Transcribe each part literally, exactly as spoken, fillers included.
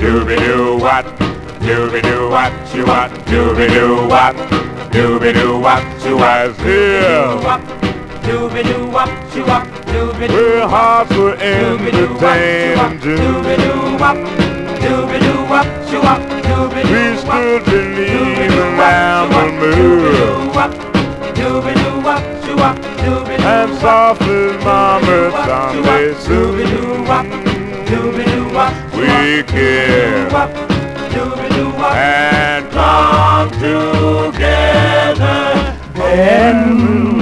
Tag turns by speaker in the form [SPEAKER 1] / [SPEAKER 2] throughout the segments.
[SPEAKER 1] Dooby doo what? Dooby doo what? You what? Dooby doo what? Dooby doo what? You was here.
[SPEAKER 2] Dooby doo wop, shoo wop, dooby doo.
[SPEAKER 1] Where hearts were entertained.
[SPEAKER 2] Dooby doo wop, dooby doo wop, shoo wop, dooby doo.
[SPEAKER 1] We stood beneath the lamp moon,
[SPEAKER 2] dooby doo wop, shoo wop, dooby doo.
[SPEAKER 1] and softly murmured Sunday soon.
[SPEAKER 2] Dooby doo wop, dooby doo wop.
[SPEAKER 1] We kissed
[SPEAKER 2] Dooby doo wop,
[SPEAKER 1] and clung together.
[SPEAKER 2] and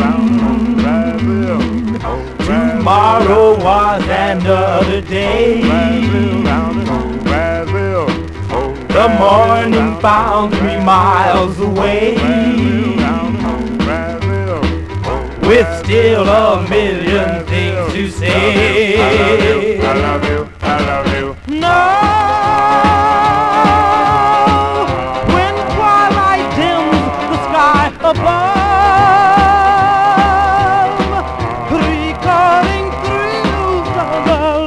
[SPEAKER 2] tomorrow was another day. The morning found three miles away, with still a million things to say.
[SPEAKER 1] I love you, I love you.
[SPEAKER 2] No, when twilight dims the sky above, recalling thrills of our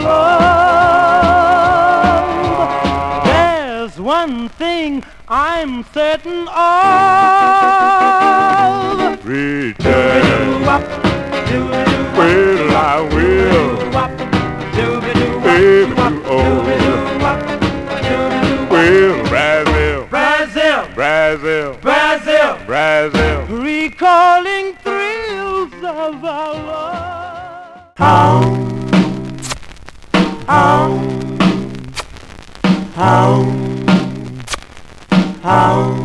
[SPEAKER 2] love, there's one thing I'm certain of.
[SPEAKER 1] Return, well I will, baby you old. Well, Brazil,
[SPEAKER 2] Brazil,
[SPEAKER 1] Brazil,
[SPEAKER 2] Brazil,
[SPEAKER 1] Brazil.
[SPEAKER 2] recalling thrills of our love.
[SPEAKER 3] How, how, how, how.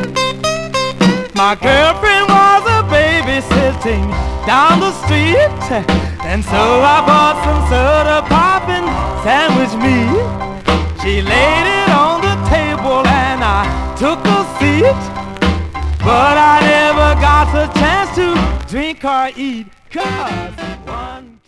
[SPEAKER 2] My girlfriend was a babysitting down the street, and so I bought some soda pop and sandwich meat. She laid it on the table and I took a seat, but I never got the chance to drink or eat, 'cause one